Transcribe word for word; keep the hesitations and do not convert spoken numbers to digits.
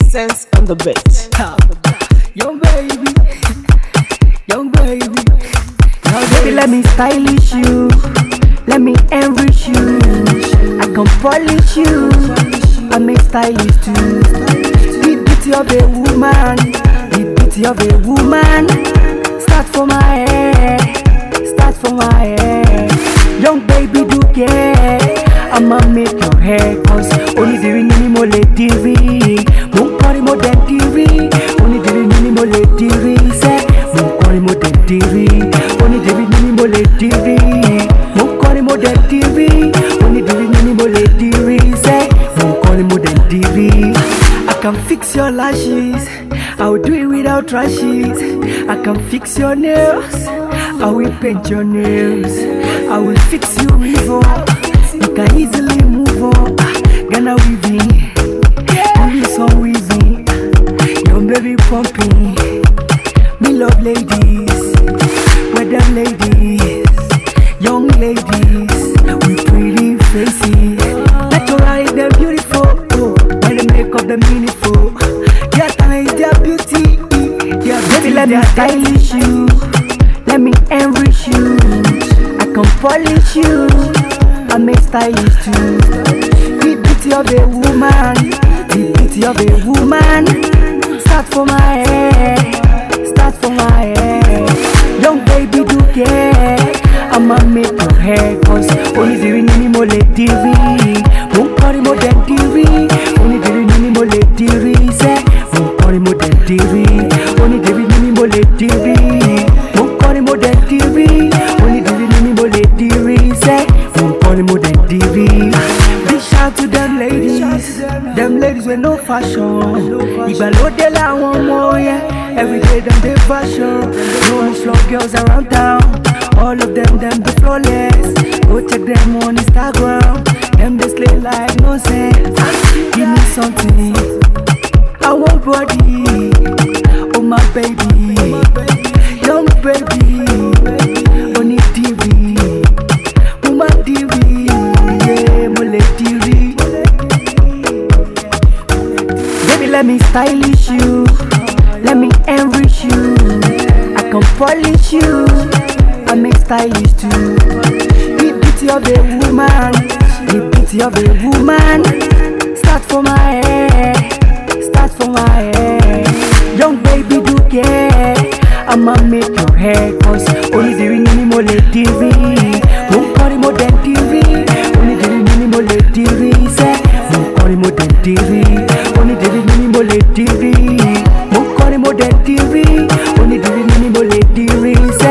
Sense on the beat. Young baby, young baby, young baby, let me stylish you, let me enrich you. I can polish you, I make stylish too. The beauty of a woman, the beauty of a woman. Start from my hair, start from my hair. Young baby, do care. I'ma make your hair cause only the ring any more lady ring. Won't call him more than the ring. Only the ring any more lady ring. Say, won't call him more than the ring. Only the ring any more lady ring. Won't call him more than the ring. Only the ring any more lady ring. Say, won't call him more than the ring. I can fix your lashes, I will do it without trashes. I can fix your nails, I will paint your nails. I will fix you evil, you can easily move on. Ghana weaving, only some weaving. Your baby pumping, me love ladies, weather ladies, young ladies with pretty faces. Natural is they're beautiful, oh, when they make up the meaningful. Their talent is their beauty, their beauty. Let me stylish you, let me enrich you. I can polish you, I make stylish too. The beauty of a woman, the beauty of a woman. Start from my hair, start from my hair. Young baby, do care. I'ma make your hair cause only the ring any more lady ring. Won't call him more than the ring. Only the ring any more lady ring. Say, won't call him more than the ring. Only the ring any more lady ring. Won't call him more than the ring. Only the ring any more lady ring. Say, won't call him more than the ring. Big shout to them ladies, them ladies with no fashion. Ìgbàlódé làwọn ọmọ yẹn, everyday them dey fashion. No slow girls around town, all of them them be flawless. Go check them on Instagram, them they slay like nonsense. Give me something, I want body, oh my baby, young baby, on the T V, woman T V, yeah, mole T V. Baby, let me stylish you, let me enrich you. I can polish you, I make stylish too. The beauty of a woman, the beauty of a woman. Start from my hair, start from my hair. Young baby, do care. I'ma make your hair cause only the ring any more lady ring. Won't call him more than the ring. Only the ring any more lady ring. Say, won't call him more than the ring. Only the ring any more lady ring. Won't call him more than the ring. Only the ring any more lady ring. Say,